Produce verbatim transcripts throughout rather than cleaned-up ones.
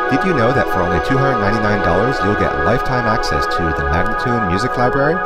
Did you know that for only two hundred ninety-nine dollars you'll get lifetime access to the Magnatune Music Library?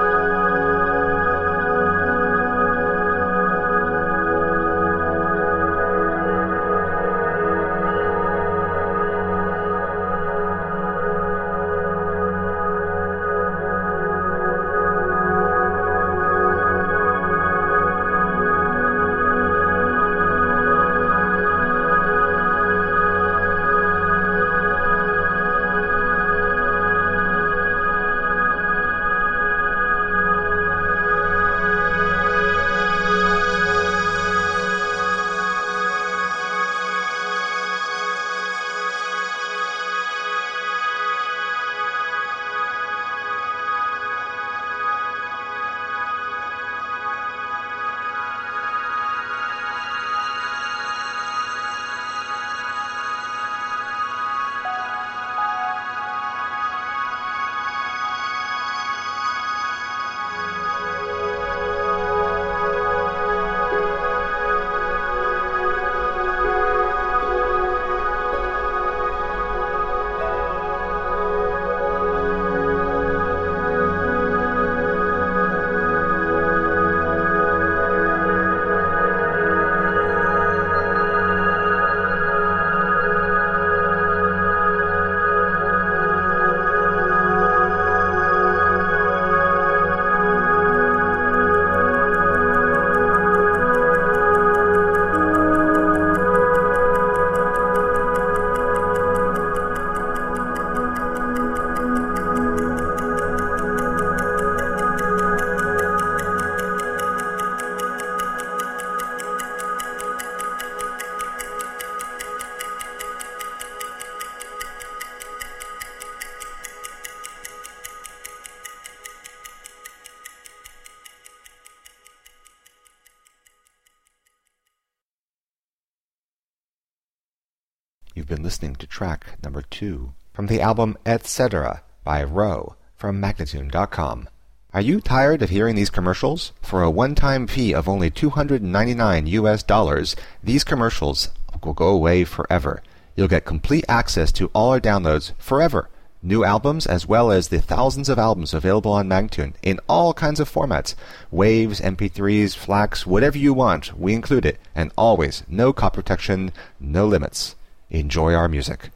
You've been listening to track number two from the album Et Cetera by Row from Magnatune dot com. Are you tired of hearing these commercials? For a one-time fee of only two hundred ninety-nine U S dollars, these commercials will go away forever. You'll get complete access to all our downloads forever. New albums as well as the thousands of albums available on Magnatune in all kinds of formats. Waves, M P threes, FLACs, whatever you want, we include it. And always, no copy protection, no limits. Enjoy our music.